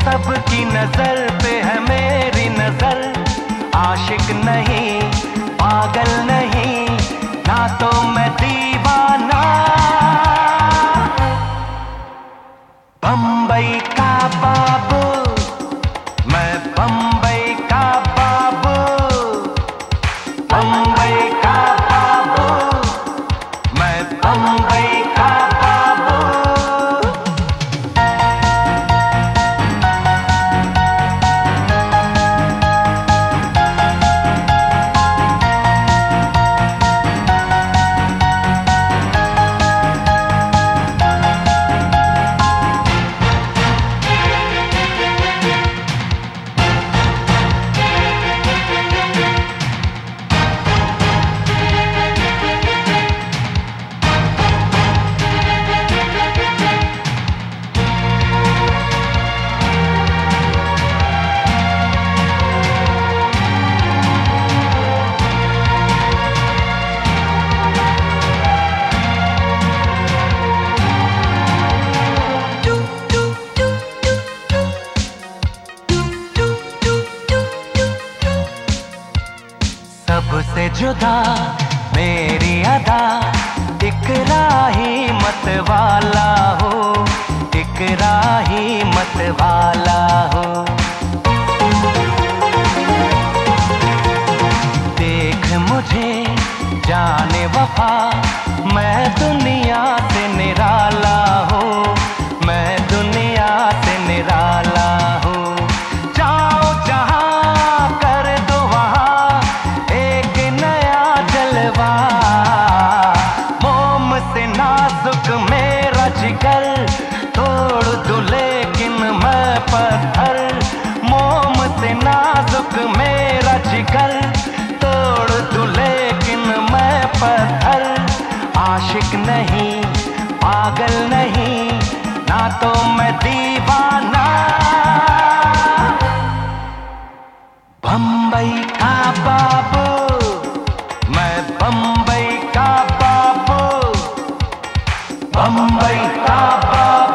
सबकी नजर पे है मेरी नजर, आशिक नहीं पागल नहीं, ना तो मैं दीवाना। बम्बई का बाबू, मैं बम्बई का बाबू, बम्बई का बाबू, मैं बम्बई का बाबू। सबसे जुदा मेरी अदा, एक राही मत वाला हो, एक राही मत वाला हो। देख मुझे जाने वफा, मैं दुनिया से निराला हूँ, मैं दुनिया से निराला हूँ। जाओ जहाँ कर दो वहाँ एक नया जलवा, मोम से नाजुक मेरा जिगर, तोड़ दूं लेकिन मैं पत्थर। मोम से नाजुक मेरा जिगर, तोड़ दूं लेकिन मैं पत्थर। आशिक नहीं पागल नहीं, ना तो मैं दीवाना। बम्बई का बाबू, मैं बम्बई का बाबू, बम्बई का बाबू।